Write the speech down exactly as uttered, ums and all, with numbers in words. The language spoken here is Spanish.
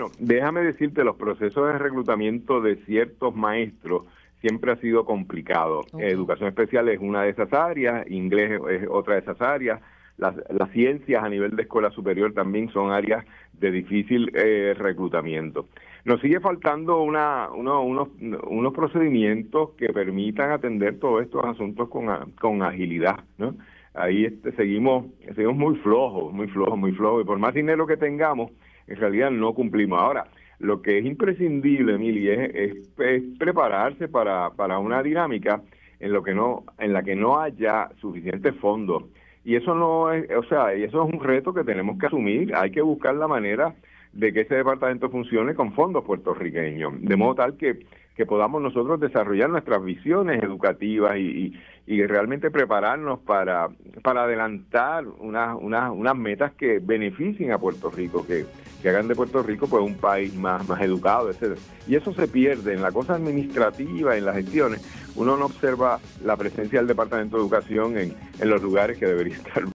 Bueno, déjame decirte, los procesos de reclutamiento de ciertos maestros siempre ha sido complicado. Okay. Educación especial es una de esas áreas, inglés es otra de esas áreas, las, las ciencias a nivel de escuela superior también son áreas de difícil eh, reclutamiento. Nos sigue faltando una, uno, unos, unos procedimientos que permitan atender todos estos asuntos con, con agilidad, ¿no? Ahí este, seguimos, seguimos muy flojos, muy flojos, muy flojos, y por más dinero que tengamos, en realidad no cumplimos. Ahora, lo que es imprescindible, Emily, es, es, es prepararse para, para una dinámica en lo que no, en la que no haya suficientes fondos. Y eso no es, o sea, y eso es un reto que tenemos que asumir. Hay que buscar la manera de que ese departamento funcione con fondos puertorriqueños, de modo tal que, que podamos nosotros desarrollar nuestras visiones educativas y, y, y realmente prepararnos para, para adelantar unas, unas, unas metas que beneficien a Puerto Rico, que, que hagan de Puerto Rico pues un país más, más educado, etcétera. Y eso se pierde en la cosa administrativa, en las gestiones. Uno no observa la presencia del Departamento de Educación en, en los lugares que debería estar.